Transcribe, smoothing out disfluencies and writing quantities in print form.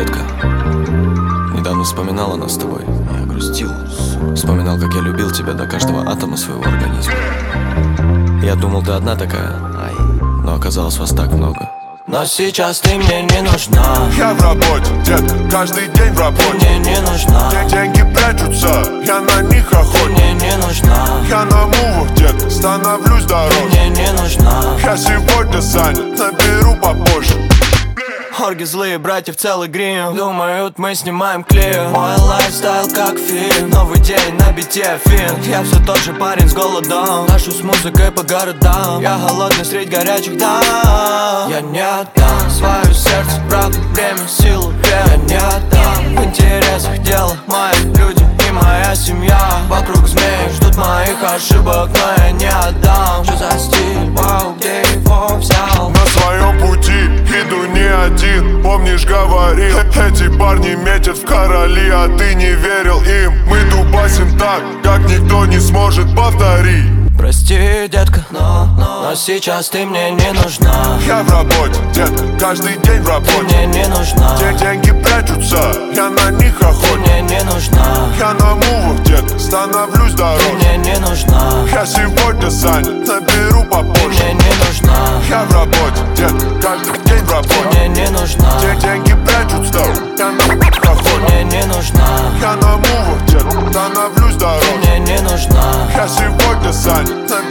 детка. Недавно вспоминала нас с тобой. Я грустил. Вспоминал, как я любил тебя до каждого атома своего организма. Я думал, ты одна такая, но оказалось вас так много. Но сейчас ты мне не нужна. Я в работе, детка, каждый день в работе. Ты мне не нужна. Деньги прячутся, я на них Ты охотник. мне не нужна. Я на мувах, детка, становлюсь Ты дороже. мне не нужна. Я сегодня занят, наберу попозже. Орги злые, братья в целый грим. Думают, мы снимаем клип. Мой лайфстайл как фильм. Новый день на бите фин. Я все тот же парень с голодом. Ношу с музыкой по городам. Я голодный средь горячих дам. Я не отдам свое сердце, правду, время, силу, веру. Я не отдам в интересах дела. Мои люди и моя семья. Вокруг змеи ждут моих ошибок, но я не отдам. Что за стиль, вау, где его взял? На своем пути иду не один. Помнишь, говорил, эти парни метят в короли, а ты не верил им. Мы дубасим так, как никто не сможет повторить. Прости, детка, но сейчас ты мне не нужна. Я в работе, детка, каждый день в Ты работе. мне не нужна. Деньги прячутся, я на них Ты охотник. мне не нужна. Я на мувах, детка, становлюсь Ты дороже. мне не нужна. Я сегодня занят, наберу Ты попозже. мне не нужна. Я в работе, детка, каждый день в Ты работе. мне не нужна. Деньги прячутся, я на них Ты охотник. мне не нужна. Я на мувах, детка, становлюсь Ты дороже. мне не нужна. Я сегодня занят,